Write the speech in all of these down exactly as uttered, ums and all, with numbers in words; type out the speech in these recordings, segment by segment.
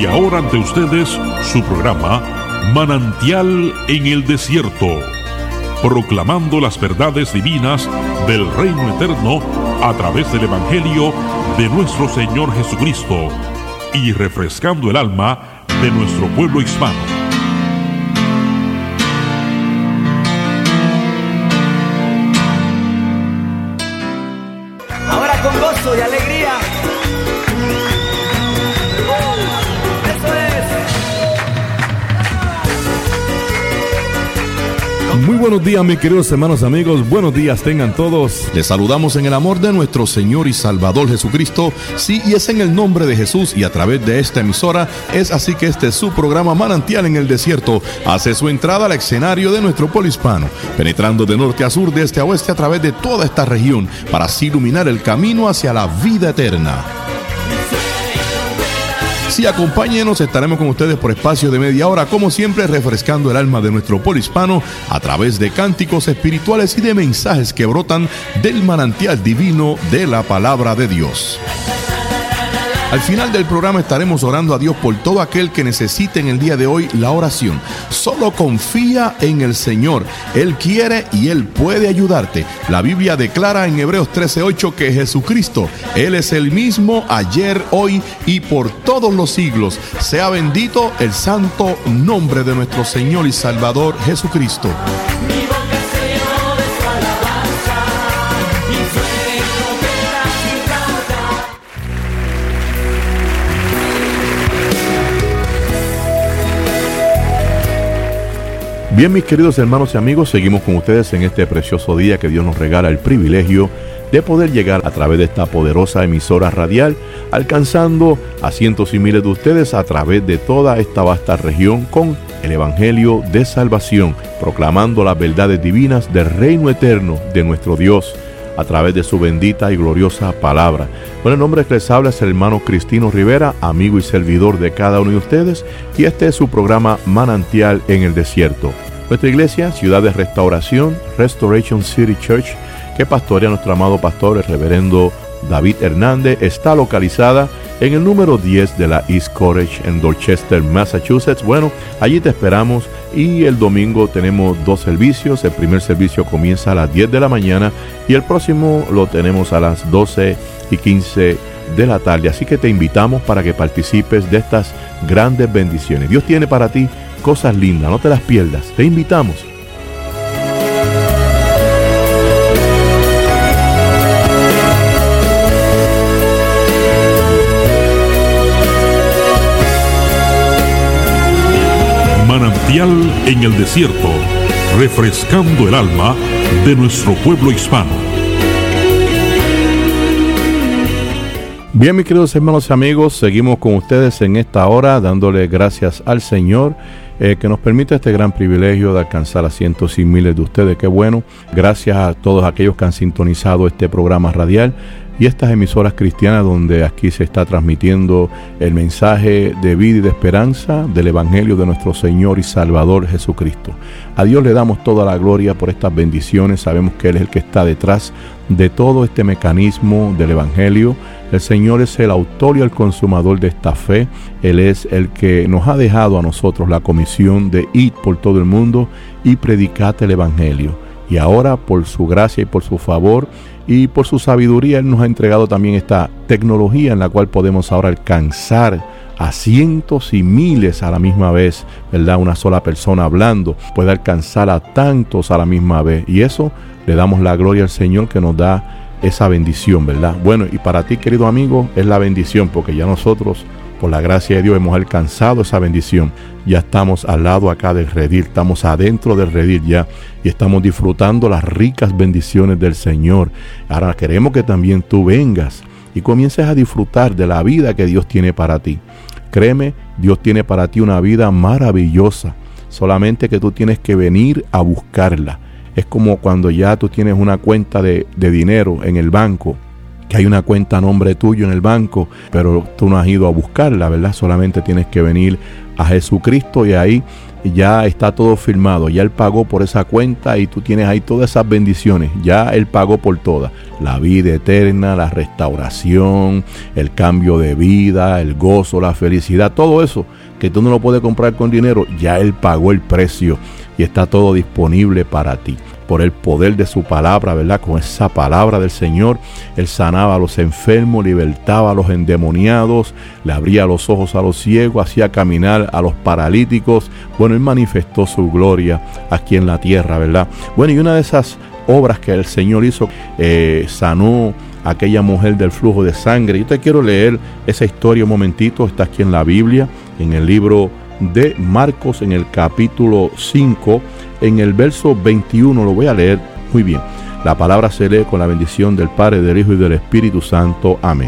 Y ahora ante ustedes su programa Manantial en el Desierto, proclamando las verdades divinas del reino eterno a través del Evangelio de nuestro Señor Jesucristo y refrescando el alma de nuestro pueblo hispano. Ahora con gozo y alegría. Muy buenos días, mis queridos hermanos, amigos. Buenos días tengan todos. Les saludamos en el amor de nuestro Señor y Salvador Jesucristo. Sí, y es en el nombre de Jesús y a través de esta emisora. Es así que este es su programa Manantial en el Desierto. Hace su entrada al escenario de nuestro pueblo hispano, penetrando de norte a sur, de este a oeste, a través de toda esta región, para así iluminar el camino hacia la vida eterna. Sí, acompáñenos, estaremos con ustedes por espacio de media hora, como siempre, refrescando el alma de nuestro pueblo hispano a través de cánticos espirituales y de mensajes que brotan del manantial divino de la palabra de Dios. Al final del programa estaremos orando a Dios por todo aquel que necesite en el día de hoy la oración. Solo confía en el Señor. Él quiere y Él puede ayudarte. La Biblia declara en Hebreos trece ocho que Jesucristo, Él es el mismo ayer, hoy y por todos los siglos. Sea bendito el santo nombre de nuestro Señor y Salvador Jesucristo. Bien, mis queridos hermanos y amigos, seguimos con ustedes en este precioso día que Dios nos regala el privilegio de poder llegar a través de esta poderosa emisora radial, alcanzando a cientos y miles de ustedes a través de toda esta vasta región con el Evangelio de salvación, proclamando las verdades divinas del reino eterno de nuestro Dios a través de su bendita y gloriosa palabra. Bueno, el nombre que les habla es el hermano Cristino Rivera, amigo y servidor de cada uno de ustedes, y este es su programa Manantial en el Desierto. Nuestra iglesia, Ciudad de Restauración, Restoration City Church, que pastorea nuestro amado pastor, el reverendo David Hernández, está localizada en el número diez de la East College en Dorchester, Massachusetts. Bueno, allí te esperamos y el domingo tenemos dos servicios. El primer servicio comienza a las diez de la mañana y el próximo lo tenemos a las doce y quince de la tarde. Así que te invitamos para que participes de estas grandes bendiciones. Dios tiene para ti cosas lindas, no te las pierdas. Te invitamos. Manantial en el Desierto, refrescando el alma de nuestro pueblo hispano. Bien, mis queridos hermanos y amigos, seguimos con ustedes en esta hora, dándole gracias al Señor eh, que nos permite este gran privilegio de alcanzar a cientos y miles de ustedes. Qué bueno. Gracias a todos aquellos que han sintonizado este programa radial y estas emisoras cristianas donde aquí se está transmitiendo el mensaje de vida y de esperanza del Evangelio de nuestro Señor y Salvador Jesucristo. A Dios le damos toda la gloria por estas bendiciones. Sabemos que Él es el que está detrás de todo este mecanismo del Evangelio. El Señor es el autor y el consumador de esta fe. Él es el que nos ha dejado a nosotros la comisión de ir por todo el mundo y predicar el Evangelio. Y ahora, por su gracia y por su favor y por su sabiduría, Él nos ha entregado también esta tecnología en la cual podemos ahora alcanzar a cientos y miles a la misma vez, ¿verdad? Una sola persona hablando puede alcanzar a tantos a la misma vez. Y eso le damos la gloria al Señor que nos da esa bendición, ¿verdad? Bueno, y para ti, querido amigo, es la bendición porque ya nosotros, por la gracia de Dios, hemos alcanzado esa bendición. Ya estamos al lado acá del redil, estamos adentro del redil ya y estamos disfrutando las ricas bendiciones del Señor. Ahora queremos que también tú vengas y comiences a disfrutar de la vida que Dios tiene para ti. Créeme, Dios tiene para ti una vida maravillosa, solamente que tú tienes que venir a buscarla. Es como cuando ya tú tienes una cuenta de, de dinero en el banco, que hay una cuenta a nombre tuyo en el banco, pero tú no has ido a buscarla, ¿verdad? Solamente tienes que venir a Jesucristo y ahí ya está todo firmado, ya Él pagó por esa cuenta y tú tienes ahí todas esas bendiciones, ya Él pagó por todas, la vida eterna, la restauración, el cambio de vida, el gozo, la felicidad, todo eso que tú no lo puedes comprar con dinero, ya Él pagó el precio y está todo disponible para ti. Por el poder de su palabra, ¿verdad? Con esa palabra del Señor, Él sanaba a los enfermos, libertaba a los endemoniados, le abría los ojos a los ciegos, hacía caminar a los paralíticos. Bueno, Él manifestó su gloria aquí en la tierra, ¿verdad? Bueno, y una de esas obras que el Señor hizo, eh, sanó a aquella mujer del flujo de sangre. Yo te quiero leer esa historia un momentito, está aquí en la Biblia, en el libro de Marcos, en el capítulo cinco, en el verso veintiuno, lo voy a leer muy bien. La palabra se lee con la bendición del Padre, del Hijo y del Espíritu Santo. Amén.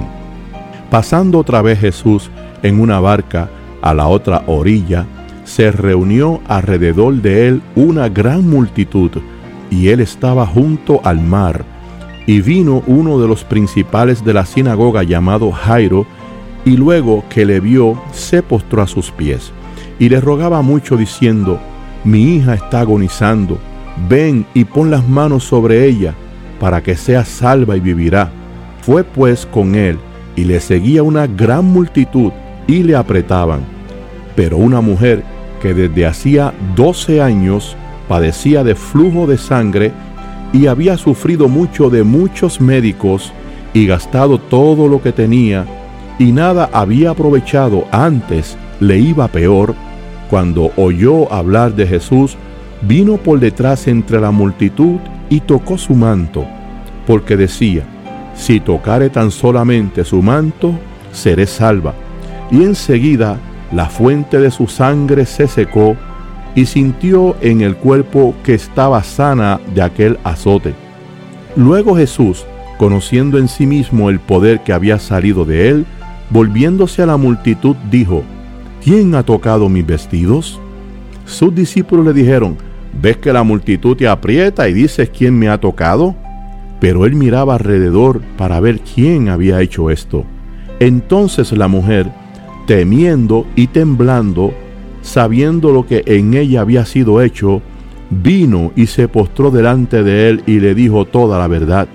Pasando otra vez Jesús en una barca a la otra orilla, se reunió alrededor de él una gran multitud, y él estaba junto al mar. Y vino uno de los principales de la sinagoga llamado Jairo, y luego que le vio, se postró a sus pies, y le rogaba mucho diciendo: mi hija está agonizando, ven y pon las manos sobre ella, para que sea salva y vivirá. Fue pues con él, y le seguía una gran multitud, y le apretaban. Pero una mujer que desde hacía doce años padecía de flujo de sangre, y había sufrido mucho de muchos médicos, y gastado todo lo que tenía, y nada había aprovechado, antes le iba peor, cuando oyó hablar de Jesús, vino por detrás entre la multitud y tocó su manto, porque decía: si tocare tan solamente su manto, seré salva. Y enseguida la fuente de su sangre se secó, y sintió en el cuerpo que estaba sana de aquel azote. Luego Jesús, conociendo en sí mismo el poder que había salido de él, volviéndose a la multitud, dijo: ¿quién ha tocado mis vestidos? Sus discípulos le dijeron: ¿ves que la multitud te aprieta y dices quién me ha tocado? Pero él miraba alrededor para ver quién había hecho esto. Entonces la mujer, temiendo y temblando, sabiendo lo que en ella había sido hecho, vino y se postró delante de él y le dijo toda la verdad.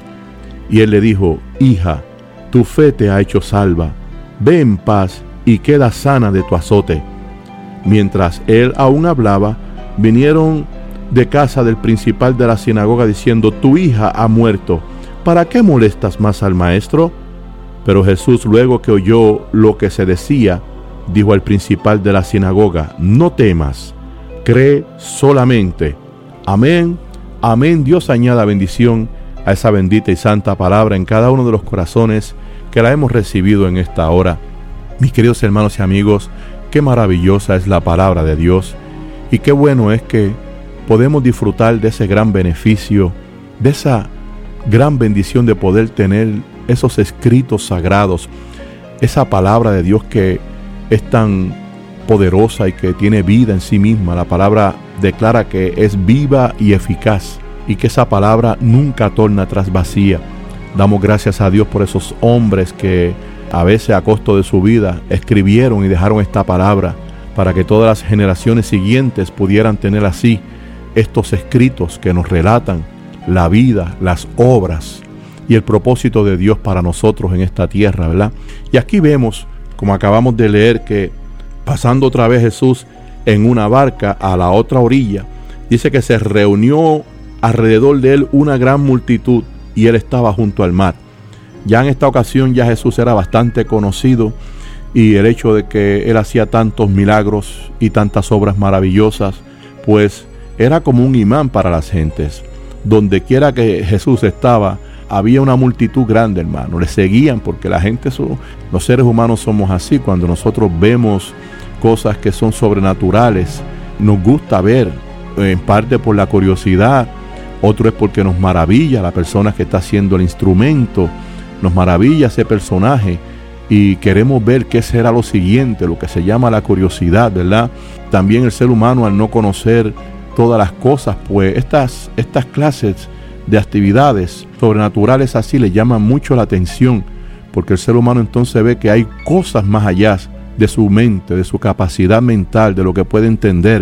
Y él le dijo: hija, tu fe te ha hecho salva, ve en paz y queda sana de tu azote. Mientras él aún hablaba, vinieron de casa del principal de la sinagoga diciendo: tu hija ha muerto, ¿para qué molestas más al maestro? Pero Jesús, luego que oyó lo que se decía, dijo al principal de la sinagoga: no temas, cree solamente. Amén, amén. Dios añada bendición a esa bendita y santa palabra en cada uno de los corazones que la hemos recibido en esta hora. Mis queridos hermanos y amigos, qué maravillosa es la palabra de Dios, y qué bueno es que podemos disfrutar de ese gran beneficio, de esa gran bendición de poder tener esos escritos sagrados, esa palabra de Dios que es tan poderosa y que tiene vida en sí misma. La palabra declara que es viva y eficaz, y que esa palabra nunca torna atrás vacía. Damos gracias a Dios por esos hombres que a veces a costo de su vida escribieron y dejaron esta palabra para que todas las generaciones siguientes pudieran tener así estos escritos que nos relatan la vida, las obras y el propósito de Dios para nosotros en esta tierra, ¿verdad? Y aquí vemos, como acabamos de leer, que pasando otra vez Jesús en una barca a la otra orilla, dice que se reunió alrededor de él una gran multitud y él estaba junto al mar. Ya en esta ocasión ya Jesús era bastante conocido, y el hecho de que él hacía tantos milagros y tantas obras maravillosas, pues era como un imán para las gentes. Donde quiera que Jesús estaba, había una multitud grande, hermano. Le seguían, porque la gente, los seres humanos somos así. Cuando nosotros vemos cosas que son sobrenaturales, nos gusta ver, en parte por la curiosidad, otro es porque nos maravilla la persona que está haciendo el instrumento, nos maravilla ese personaje y queremos ver qué será lo siguiente, lo que se llama la curiosidad, ¿verdad? También el ser humano, al no conocer todas las cosas, pues estas, estas clases de actividades sobrenaturales así le llaman mucho la atención, porque el ser humano entonces ve que hay cosas más allá de su mente, de su capacidad mental, de lo que puede entender,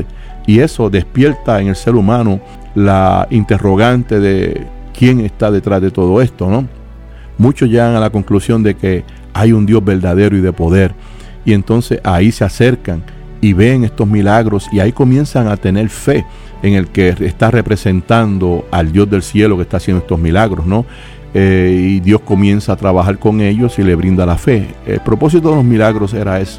Y eso despierta en el ser humano la interrogante de quién está detrás de todo esto, ¿no? Muchos llegan a la conclusión de que hay un Dios verdadero y de poder, y entonces ahí se acercan y ven estos milagros y ahí comienzan a tener fe en el que está representando al Dios del cielo que está haciendo estos milagros, ¿no? Eh, y Dios comienza a trabajar con ellos y le brinda la fe. El propósito de los milagros era ese,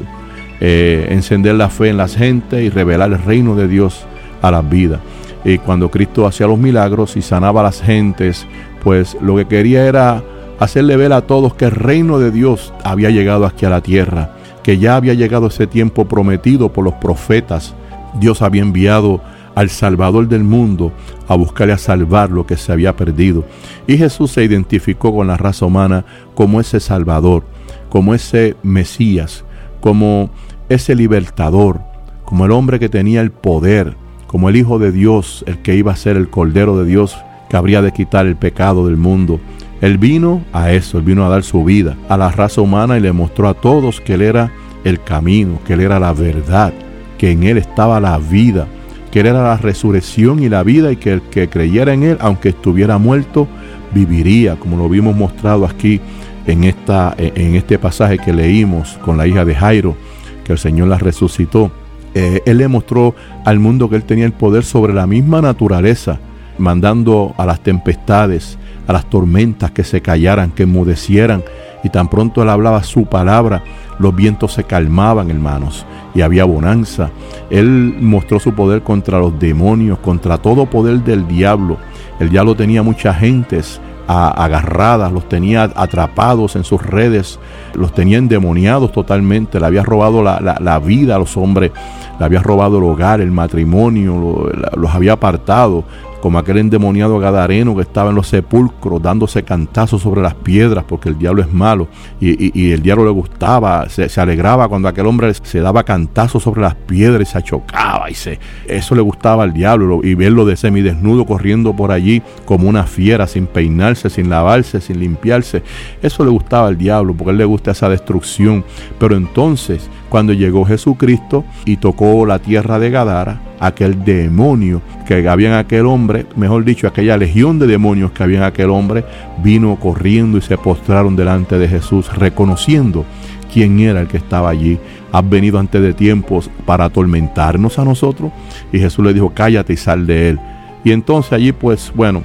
eh, encender la fe en las gentes y revelar el reino de Dios a las vidas. Y cuando Cristo hacía los milagros y sanaba a las gentes, pues lo que quería era hacerle ver a todos que el reino de Dios había llegado aquí a la tierra, que ya había llegado ese tiempo prometido por los profetas. Dios había enviado al Salvador del mundo a buscarle a salvar lo que se había perdido. Y Jesús se identificó con la raza humana como ese Salvador, como ese Mesías, como ese libertador, como el hombre que tenía el poder, como el Hijo de Dios, el que iba a ser el Cordero de Dios, que habría de quitar el pecado del mundo. Él vino a eso, Él vino a dar su vida a la raza humana y le mostró a todos que Él era el camino, que Él era la verdad, que en Él estaba la vida, que Él era la resurrección y la vida, y que el que creyera en Él, aunque estuviera muerto, viviría, como lo vimos mostrado aquí en, esta, en este pasaje que leímos con la hija de Jairo, que el Señor la resucitó. Eh, él le mostró al mundo que Él tenía el poder sobre la misma naturaleza, mandando a las tempestades, a las tormentas que se callaran, que enmudecieran, y tan pronto Él hablaba su palabra, los vientos se calmaban, hermanos, y había bonanza. Él mostró su poder contra los demonios, contra todo poder del diablo. El diablo tenía muchas gentes a, agarradas, los tenía atrapados en sus redes, los tenía endemoniados totalmente, le había robado la, la, la vida a los hombres, le había robado el hogar, el matrimonio, lo, la, los había apartado, como aquel endemoniado gadareno que estaba en los sepulcros dándose cantazos sobre las piedras, porque el diablo es malo, y, y, y el diablo le gustaba, se, se alegraba cuando aquel hombre se daba cantazos sobre las piedras y se achocaba, y se, eso le gustaba al diablo, y verlo de semidesnudo corriendo por allí como una fiera, sin peinarse, sin lavarse, sin limpiarse. Eso le gustaba al diablo, porque a él le gusta esa destrucción. Pero entonces, cuando llegó Jesucristo y tocó la tierra de Gadara, aquel demonio que había en aquel hombre, mejor dicho, aquella legión de demonios que había en aquel hombre, vino corriendo y se postraron delante de Jesús, reconociendo quién era el que estaba allí. Has venido antes de tiempos para atormentarnos a nosotros. Y Jesús le dijo, cállate y sal de él. Y entonces allí, pues bueno,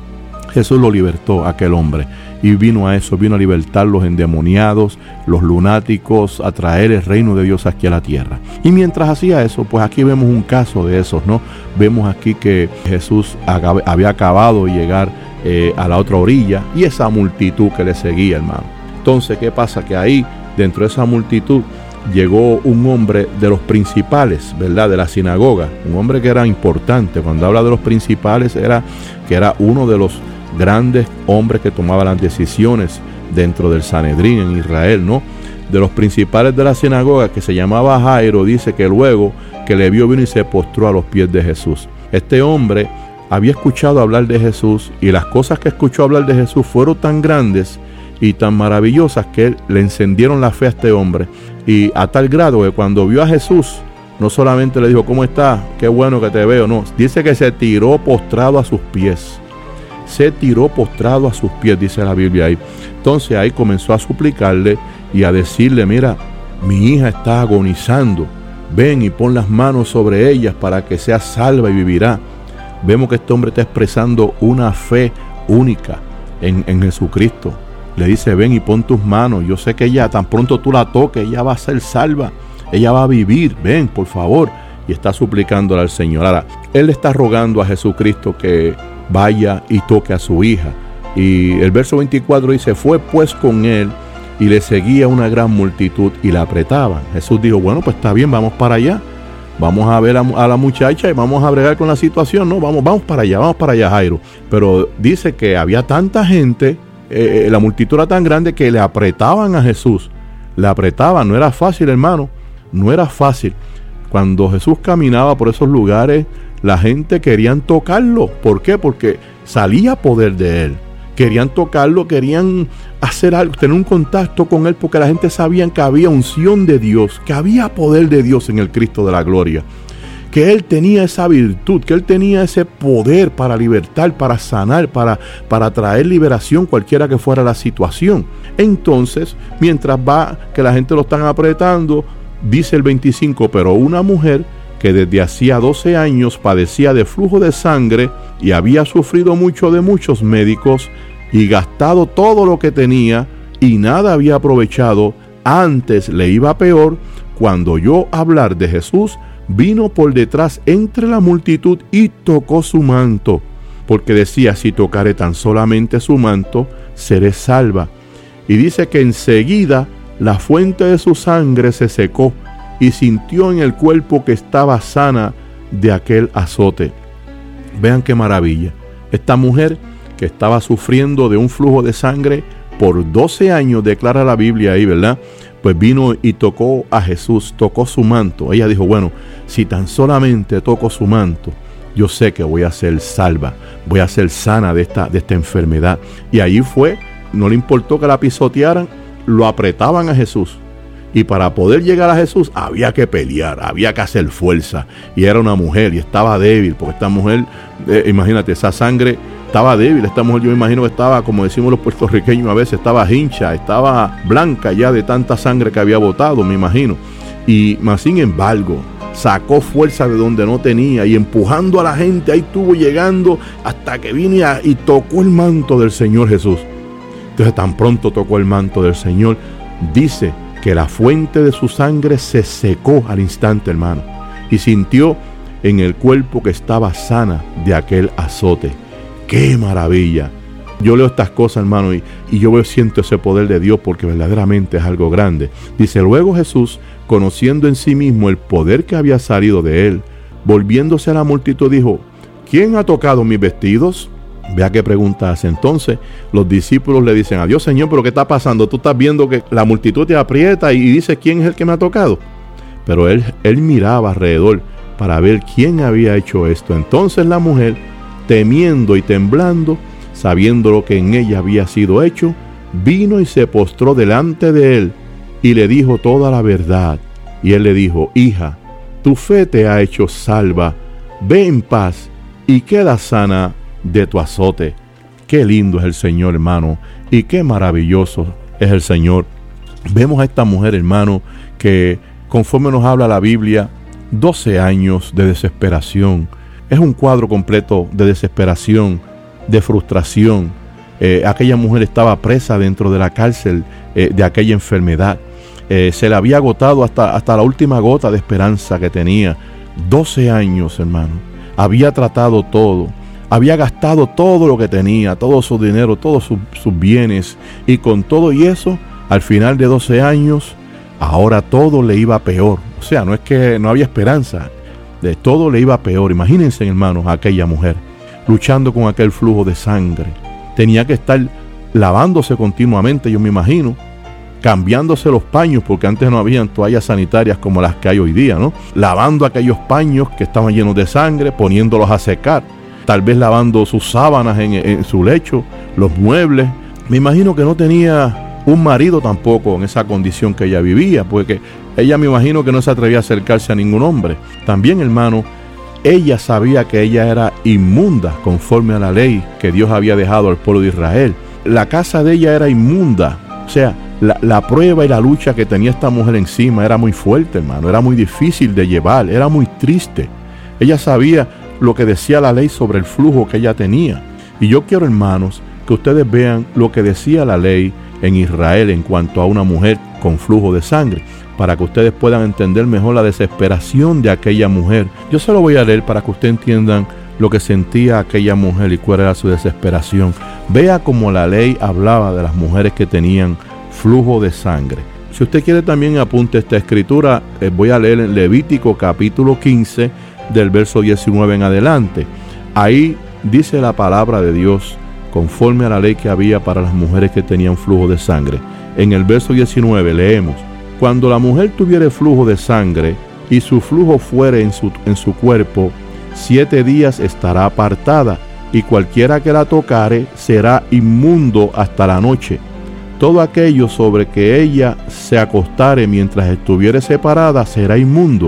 Jesús lo libertó a aquel hombre. Y vino a eso, vino a libertar los endemoniados, los lunáticos, a traer el reino de Dios aquí a la tierra. Y mientras hacía eso, pues aquí vemos un caso de esos, ¿no? Vemos aquí que Jesús había acabado de llegar eh, a la otra orilla, y esa multitud que le seguía, hermano. Entonces, ¿qué pasa? Que ahí, dentro de esa multitud, llegó un hombre de los principales, ¿verdad? De la sinagoga, un hombre que era importante. Cuando habla de los principales, era que era uno de los grandes hombres que tomaban las decisiones dentro del Sanedrín en Israel, ¿no? De los principales de la sinagoga, que se llamaba Jairo, dice que luego que le vio, vino y se postró a los pies de Jesús. Este hombre había escuchado hablar de Jesús, y las cosas que escuchó hablar de Jesús fueron tan grandes y tan maravillosas que le encendieron la fe a este hombre, y a tal grado que cuando vio a Jesús, no solamente le dijo, ¿cómo estás? Qué bueno que te veo. No, dice que se tiró postrado a sus pies. Se tiró postrado a sus pies, dice la Biblia ahí. Entonces ahí comenzó a suplicarle y a decirle, mira, mi hija está agonizando, ven y pon las manos sobre ellas para que sea salva y vivirá. Vemos que este hombre está expresando una fe única en, en Jesucristo. Le dice, ven y pon tus manos, yo sé que ella, tan pronto tú la toques, ella va a ser salva, ella va a vivir, ven por favor. Y está suplicándole al Señor. Ahora, él le está rogando a Jesucristo que vaya y toque a su hija. Y el verso veinticuatro dice, fue pues con él y le seguía una gran multitud y la apretaban. Jesús dijo, bueno, pues está bien, vamos para allá. Vamos a ver a, a la muchacha y vamos a bregar con la situación, ¿no? Vamos, vamos para allá, vamos para allá, Jairo. Pero dice que había tanta gente, eh, la multitud era tan grande que le apretaban a Jesús. Le apretaban, no era fácil, hermano, no era fácil. Cuando Jesús caminaba por esos lugares, la gente querían tocarlo. ¿Por qué? Porque salía poder de él. Querían tocarlo, querían hacer algo, tener un contacto con él, porque la gente sabía que había unción de Dios, que había poder de Dios en el Cristo de la gloria, que Él tenía esa virtud, que Él tenía ese poder para libertar, para sanar, para, para traer liberación cualquiera que fuera la situación. Entonces, mientras va, que la gente lo están apretando, dice el veinticinco, pero una mujer que desde hacía doce años padecía de flujo de sangre y había sufrido mucho de muchos médicos y gastado todo lo que tenía y nada había aprovechado, antes le iba peor, cuando oyó hablar de Jesús, vino por detrás entre la multitud y tocó su manto, porque decía, si tocaré tan solamente su manto, seré salva. Y dice que enseguida la fuente de su sangre se secó y sintió en el cuerpo que estaba sana de aquel azote. Vean qué maravilla. Esta mujer que estaba sufriendo de un flujo de sangre por doce años, declara la Biblia ahí, ¿verdad? Pues vino y tocó a Jesús, tocó su manto. Ella dijo, bueno, si tan solamente toco su manto, yo sé que voy a ser salva, voy a ser sana de esta, de esta enfermedad. Y allí fue, no le importó que la pisotearan, lo apretaban a Jesús. Y para poder llegar a Jesús había que pelear, había que hacer fuerza. Y era una mujer y estaba débil, porque esta mujer, eh, imagínate, esa sangre estaba débil. Esta mujer, yo me imagino que estaba, como decimos los puertorriqueños a veces, estaba hincha, estaba blanca ya de tanta sangre que había botado, me imagino. Y más sin embargo, sacó fuerza de donde no tenía y empujando a la gente, ahí estuvo llegando hasta que vino y, y tocó el manto del Señor Jesús. Entonces tan pronto tocó el manto del Señor, dice que la fuente de su sangre se secó al instante, hermano, y sintió en el cuerpo que estaba sana de aquel azote. ¡Qué maravilla! Yo leo estas cosas, hermano, y, y yo siento ese poder de Dios porque verdaderamente es algo grande. Dice, luego Jesús, conociendo en sí mismo el poder que había salido de él, volviéndose a la multitud, dijo, ¿quién ha tocado mis vestidos? Vea qué pregunta hace. Entonces los discípulos le dicen a Dios, Señor, ¿pero qué está pasando? Tú estás viendo que la multitud te aprieta y dice, ¿quién es el que me ha tocado? Pero él, él miraba alrededor para ver quién había hecho esto. Entonces la mujer, temiendo y temblando, sabiendo lo que en ella había sido hecho, vino y se postró delante de él y le dijo toda la verdad. Y él le dijo, hija, tu fe te ha hecho salva, ve en paz y queda sana de tu azote. Qué lindo es el Señor, hermano, y qué maravilloso es el Señor. Vemos a esta mujer, hermano, que conforme nos habla la Biblia, doce años de desesperación. Es un cuadro completo de desesperación, de frustración. Eh, aquella mujer estaba presa dentro de la cárcel eh, de aquella enfermedad. Eh, se le había agotado hasta, hasta la última gota de esperanza que tenía. doce años, hermano. Había tratado todo. Había gastado todo lo que tenía, todo su dinero, todos sus, sus bienes. Y con todo y eso, al final de doce años, ahora todo le iba peor. O sea, no es que no había esperanza. De todo le iba peor. Imagínense, hermanos, a aquella mujer luchando con aquel flujo de sangre. Tenía que estar lavándose continuamente, yo me imagino, cambiándose los paños, porque antes no habían toallas sanitarias como las que hay hoy día, ¿no? Lavando aquellos paños que estaban llenos de sangre, poniéndolos a secar, tal vez lavando sus sábanas en, en su lecho, los muebles. Me imagino que no tenía un marido tampoco en esa condición que ella vivía, porque ella, me imagino que no se atrevía a acercarse a ningún hombre. También, hermano, ella sabía que ella era inmunda conforme a la ley que Dios había dejado al pueblo de Israel. La casa de ella era inmunda. O sea, la, la prueba y la lucha que tenía esta mujer encima era muy fuerte, hermano. Era muy difícil de llevar, era muy triste. Ella sabía lo que decía la ley sobre el flujo que ella tenía. Y yo quiero, hermanos, que ustedes vean lo que decía la ley en Israel en cuanto a una mujer con flujo de sangre, para que ustedes puedan entender mejor la desesperación de aquella mujer. Yo se lo voy a leer para que ustedes entiendan lo que sentía aquella mujer y cuál era su desesperación. Vea cómo la ley hablaba de las mujeres que tenían flujo de sangre. Si usted quiere también apunte esta escritura, eh, voy a leer en Levítico capítulo quince del verso diecinueve en adelante. Ahí dice la palabra de Dios conforme a la ley que había para las mujeres que tenían flujo de sangre. En el verso diecinueve leemos: cuando la mujer tuviere flujo de sangre y su flujo fuere en su, en su cuerpo, siete días estará apartada, y cualquiera que la tocare será inmundo hasta la noche. Todo aquello sobre que ella se acostare mientras estuviere separada será inmundo,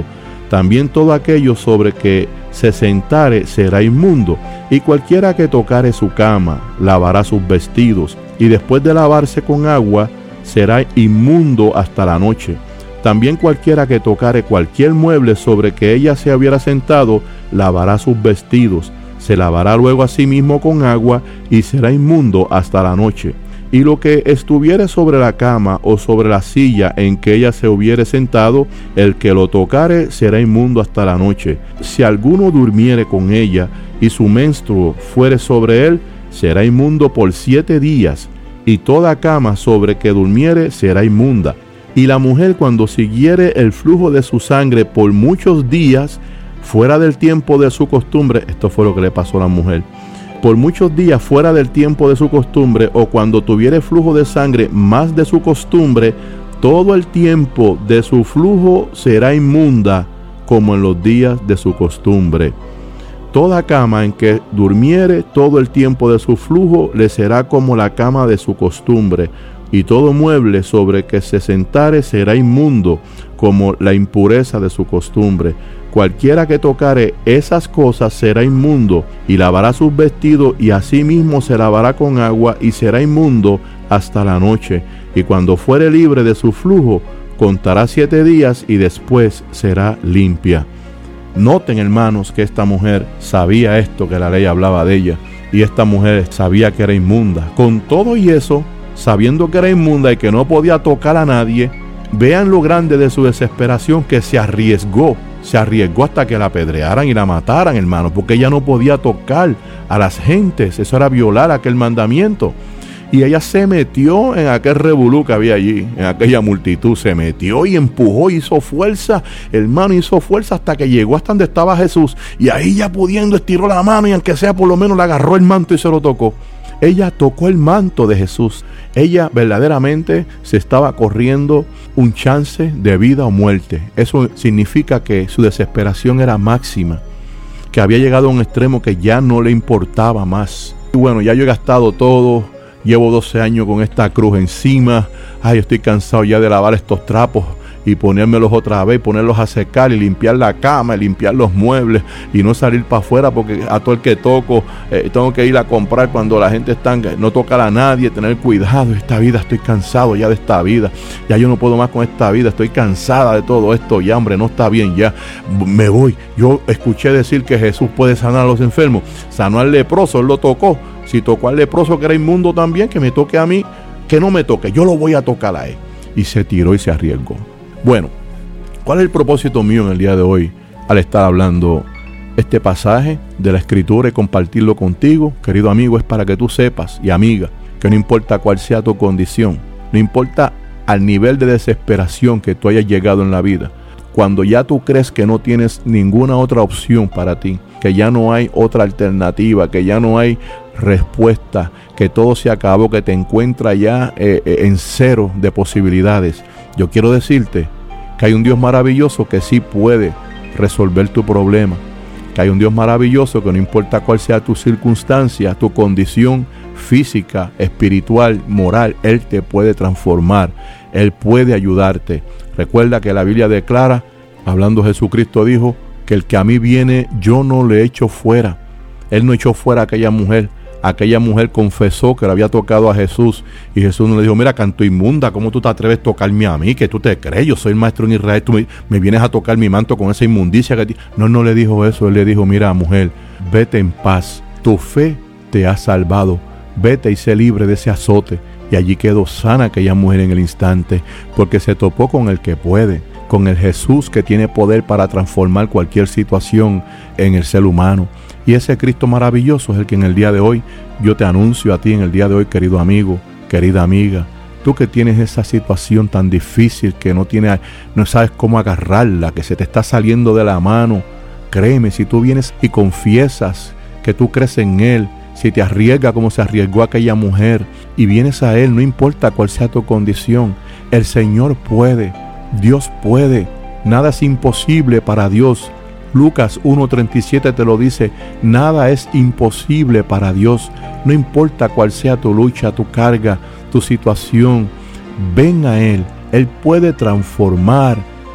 También todo aquello sobre que se sentare será inmundo, y cualquiera que tocare su cama lavará sus vestidos, y después de lavarse con agua será inmundo hasta la noche. También cualquiera que tocare cualquier mueble sobre que ella se hubiera sentado lavará sus vestidos, se lavará luego a sí mismo con agua, y será inmundo hasta la noche. Y lo que estuviere sobre la cama o sobre la silla en que ella se hubiere sentado, el que lo tocare será inmundo hasta la noche. Si alguno durmiere con ella y su menstruo fuere sobre él, será inmundo por siete días, y toda cama sobre que durmiere será inmunda. Y la mujer, cuando siguiere el flujo de su sangre por muchos días, fuera del tiempo de su costumbre, esto fue lo que le pasó a la mujer, por muchos días fuera del tiempo de su costumbre, o cuando tuviere flujo de sangre más de su costumbre, todo el tiempo de su flujo será inmunda, como en los días de su costumbre. Toda cama en que durmiere todo el tiempo de su flujo le será como la cama de su costumbre, y todo mueble sobre que se sentare será inmundo, como la impureza de su costumbre. Cualquiera que tocare esas cosas será inmundo, y lavará sus vestidos, y asimismo se lavará con agua, y será inmundo hasta la noche. Y cuando fuere libre de su flujo, contará siete días, y después será limpia. Noten, hermanos, que esta mujer sabía esto, que la ley hablaba de ella, y esta mujer sabía que era inmunda. Con todo y eso, sabiendo que era inmunda y que no podía tocar a nadie, vean lo grande de su desesperación, que se arriesgó. Se arriesgó hasta que la apedrearan y la mataran, hermano, porque ella no podía tocar a las gentes. Eso era violar aquel mandamiento. Y ella se metió en aquel revolú que había allí, en aquella multitud. Se metió y empujó, hizo fuerza, hermano, hizo fuerza hasta que llegó hasta donde estaba Jesús. Y ahí ya pudiendo, estiró la mano, y aunque sea por lo menos le agarró el manto y se lo tocó. Ella tocó el manto de Jesús. Ella verdaderamente se estaba corriendo un chance de vida o muerte. Eso significa que su desesperación era máxima, que había llegado a un extremo que ya no le importaba más. Y bueno, ya yo he gastado todo, llevo doce años con esta cruz encima. Ay, estoy cansado ya de lavar estos trapos y ponérmelos otra vez, ponerlos a secar y limpiar la cama, y limpiar los muebles, y no salir para afuera porque a todo el que toco eh, tengo que ir a comprar cuando la gente está, no tocar a nadie, tener cuidado. Esta vida, estoy cansado ya de esta vida, ya yo no puedo más con esta vida, estoy cansada de todo esto ya, hombre, no está bien ya, me voy. Yo escuché decir que Jesús puede sanar a los enfermos, sanó al leproso, él lo tocó. Si tocó al leproso que era inmundo también, que me toque a mí, que no me toque, yo lo voy a tocar a él. Y se tiró y se arriesgó. Bueno, ¿cuál es el propósito mío en el día de hoy al estar hablando este pasaje de la Escritura y compartirlo contigo, querido amigo? Es para que tú sepas, y amiga, que no importa cuál sea tu condición, no importa al nivel de desesperación que tú hayas llegado en la vida, cuando ya tú crees que no tienes ninguna otra opción para ti, que ya no hay otra alternativa, que ya no hay respuesta, que todo se acabó, que te encuentras ya eh, eh, en cero de posibilidades, yo quiero decirte que hay un Dios maravilloso que sí puede resolver tu problema, que hay un Dios maravilloso que no importa cuál sea tu circunstancia, tu condición física, espiritual, moral, Él te puede transformar, Él puede ayudarte. Recuerda que la Biblia declara, hablando Jesucristo dijo, que el que a mí viene yo no le echo fuera. Él no echó fuera a aquella mujer. Aquella mujer confesó que le había tocado a Jesús, y Jesús no le dijo: mira, canto inmunda, ¿cómo tú te atreves a tocarme a mí? ¿Qué tú te crees? Yo soy el maestro en Israel, tú me, me vienes a tocar mi manto con esa inmundicia que t-". No, no le dijo eso. Él le dijo: mira, mujer, vete en paz, tu fe te ha salvado, vete y sé libre de ese azote. Y allí quedó sana aquella mujer en el instante, porque se topó con el que puede, con el Jesús que tiene poder para transformar cualquier situación en el ser humano. Y ese Cristo maravilloso es el que en el día de hoy yo te anuncio a ti, en el día de hoy, querido amigo, querida amiga. Tú que tienes esa situación tan difícil, que no tienes, no sabes cómo agarrarla, que se te está saliendo de la mano. Créeme, si tú vienes y confiesas que tú crees en Él, si te arriesgas como se arriesgó aquella mujer y vienes a Él, no importa cuál sea tu condición, el Señor puede, Dios puede, nada es imposible para Dios. Lucas uno treinta y siete te lo dice: nada es imposible para Dios. No importa cuál sea tu lucha, tu carga, tu situación, ven a Él. Él puede transformar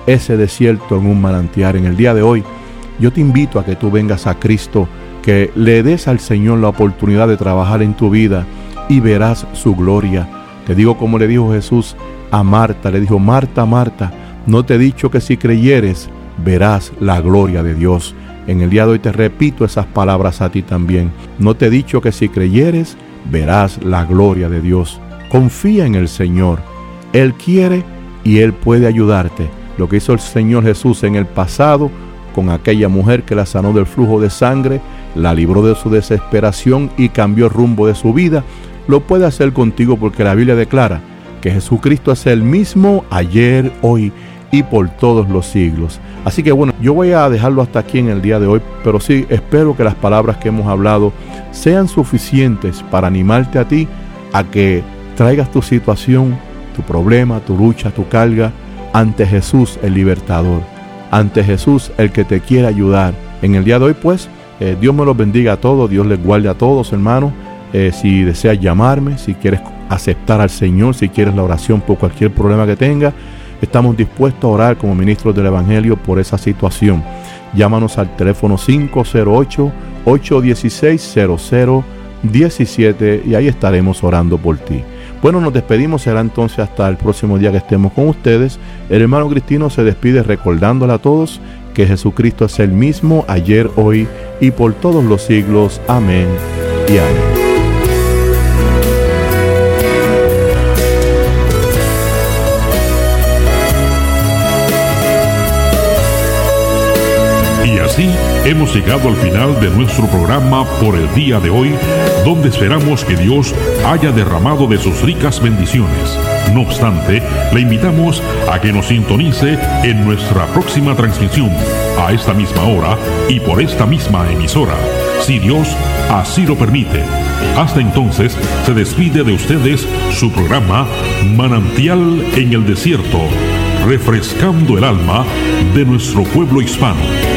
ese desierto en un manantial. En el día de hoy, yo te invito a que tú vengas a Cristo, que le des al Señor la oportunidad de trabajar en tu vida y verás su gloria. Te digo como le dijo Jesús a Marta, le dijo: Marta, Marta, no te he dicho que si creyeres verás la gloria de Dios. En el día de hoy te repito esas palabras a ti también. No te he dicho que si creyeres verás la gloria de Dios. Confía en el Señor. Él quiere y Él puede ayudarte. Lo que hizo el Señor Jesús en el pasado con aquella mujer que la sanó del flujo de sangre, la libró de su desesperación y cambió el rumbo de su vida, lo puede hacer contigo, porque la Biblia declara que Jesucristo es el mismo ayer, hoy y por todos los siglos. Así que bueno, yo voy a dejarlo hasta aquí en el día de hoy, pero sí espero que las palabras que hemos hablado sean suficientes para animarte a ti a que traigas tu situación, tu problema, tu lucha, tu carga ante Jesús el libertador, ante Jesús el que te quiere ayudar. En el día de hoy pues, eh, Dios me los bendiga a todos, Dios les guarde a todos, hermanos. Eh, si deseas llamarme, si quieres aceptar al Señor, si quieres la oración por cualquier problema que tengas, estamos dispuestos a orar como ministros del Evangelio por esa situación. Llámanos al teléfono cinco cero ocho, ocho uno seis, cero cero uno siete y ahí estaremos orando por ti. Bueno, nos despedimos, será entonces hasta el próximo día que estemos con ustedes. El hermano Cristino se despide recordándole a todos que Jesucristo es el mismo ayer, hoy y por todos los siglos. Amén y amén. Así hemos llegado al final de nuestro programa por el día de hoy, donde esperamos que Dios haya derramado de sus ricas bendiciones. No obstante, le invitamos a que nos sintonice en nuestra próxima transmisión, a esta misma hora y por esta misma emisora, si Dios así lo permite. Hasta entonces, se despide de ustedes su programa Manantial en el Desierto, refrescando el alma de nuestro pueblo hispano.